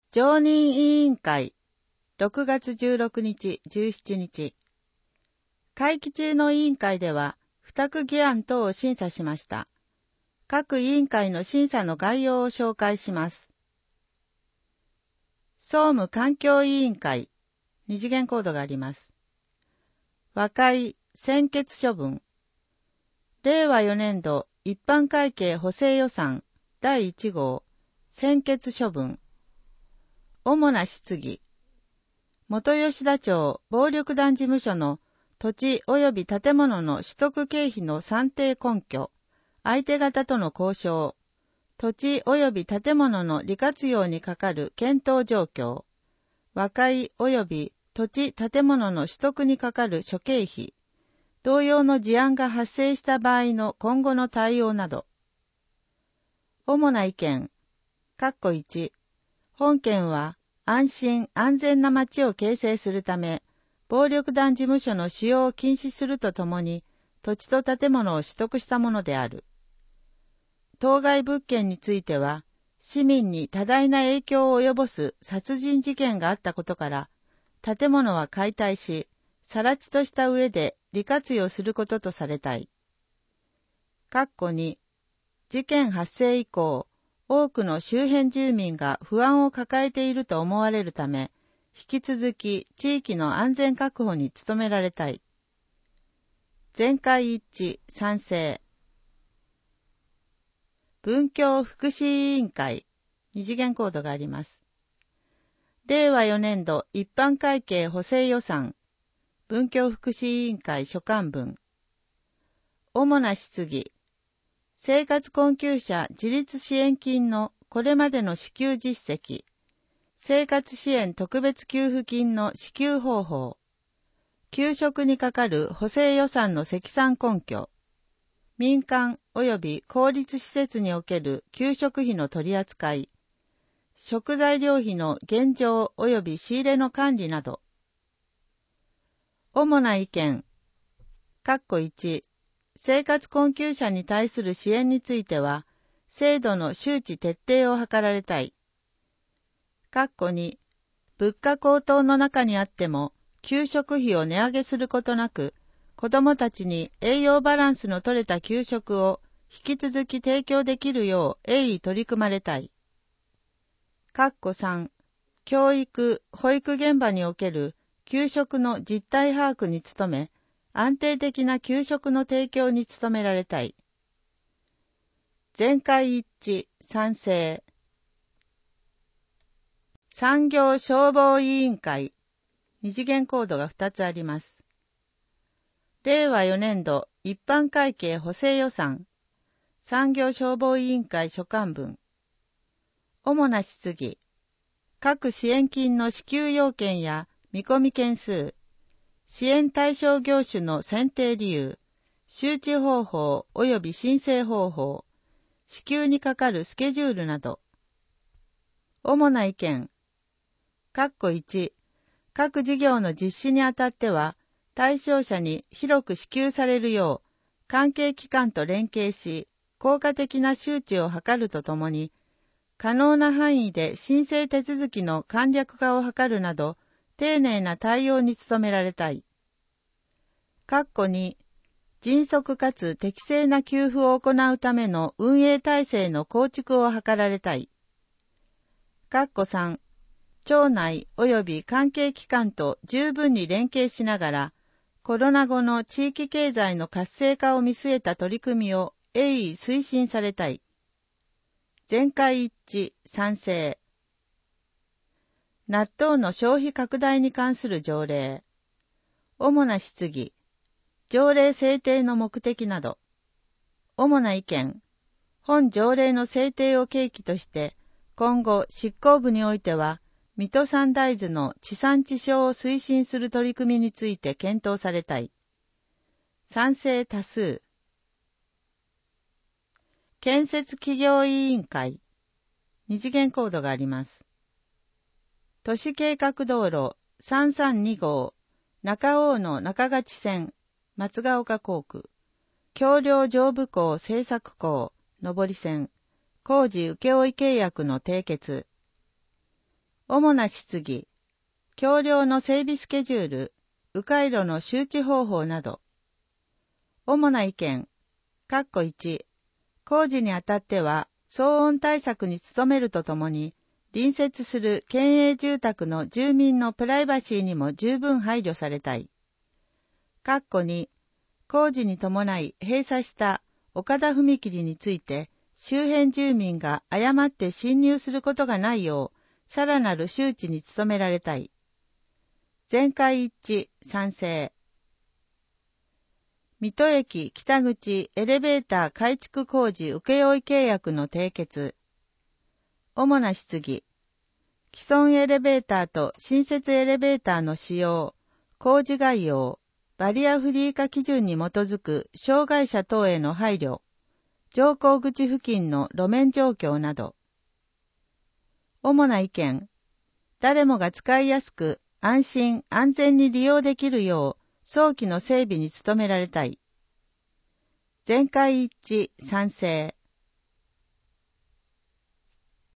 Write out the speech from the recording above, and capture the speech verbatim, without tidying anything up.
常任委員会ろくがつじゅうろくにち、じゅうしちにち。会期中の委員会では、付託議案等を審査しました。各委員会の審査の概要を紹介します。総務環境委員会、二次元コードがあります。和解、専決処分。れいわよねんど一般会計補正予算だいいち号、専決処分。主な質疑。元吉田町暴力団事務所の土地及び建物の取得経費の算定根拠、相手方との交渉、土地及び建物の利活用にかかる検討状況、和解及び土地建物の取得にかかる諸経費、同様の事案が発生した場合の今後の対応など。主な意見。括弧いち、本件は安心安全な町を形成するため、暴力団事務所の使用を禁止するとともに、土地と建物を取得したものである。当該物件については、市民に多大な影響を及ぼす殺人事件があったことから、建物は解体し、更地とした上で利活用することとされたい。括弧に、事件発生以降、多くの周辺住民が不安を抱えていると思われるため、引き続き地域の安全確保に努められたい。全会一致賛成。文教福祉委員会、二次元コードがあります。れいわよねんど一般会計補正予算、文教福祉委員会所管分。主な質疑。生活困窮者自立支援金のこれまでの支給実績、生活支援特別給付金の支給方法、給食にかかる補正予算の積算根拠、民間及び公立施設における給食費の取り扱い、食材料費の現状及び仕入れの管理など。主な意見。括弧いち、生活困窮者に対する支援については、制度の周知徹底を図られたい。括弧に、物価高騰の中にあっても、給食費を値上げすることなく、子どもたちに栄養バランスの取れた給食を引き続き提供できるよう鋭意取り組まれたい。括弧さん、教育・保育現場における給食の実態把握に努め、安定的な給食の提供に努められたい。全会一致賛成。産業消防委員会、二次元コードがふたつあります。れいわよねんど一般会計補正予算、産業消防委員会所管分。主な質疑。各支援金の支給要件や見込み件数、支援対象業種の選定理由、周知方法及び申請方法、支給にかかるスケジュールなど。主な意見。括弧いち、各事業の実施にあたっては、対象者に広く支給されるよう、関係機関と連携し、効果的な周知を図るとともに、可能な範囲で申請手続きの簡略化を図るなど、丁寧な対応に努められたい。括弧に、迅速かつ適正な給付を行うための運営体制の構築を図られたい。括弧さん、町内及び関係機関と十分に連携しながら、コロナ後の地域経済の活性化を見据えた取り組みを鋭意推進されたい。全会一致賛成。納豆の消費拡大に関する条例。主な質疑。条例制定の目的など。主な意見。本条例の制定を契機として、今後執行部においては、水戸産大豆の地産地消を推進する取り組みについて検討されたい。賛成多数。建設企業委員会。二次元コードがあります。都市計画道路さんさんに号、中央の中勝線、松ヶ丘工区、橋梁上部工製作工、上り線、工事請負契約の締結。 主な質疑、橋梁の整備スケジュール、迂回路の周知方法など。主な意見、括弧いち、工事にあたっては、騒音対策に努めるとともに、隣接する県営住宅の住民のプライバシーにも十分配慮されたい。括弧に、工事に伴い閉鎖した岡田踏切について、周辺住民が誤って侵入することがないよう、さらなる周知に努められたい。全会一致、賛成。水戸駅北口エレベーター改築工事請負契約の締結。主な質疑。既存エレベーターと新設エレベーターの使用、工事概要、バリアフリー化基準に基づく障害者等への配慮、乗降口付近の路面状況など。主な意見。誰もが使いやすく安心安全に利用できるよう早期の整備に努められたい。全会一致賛成。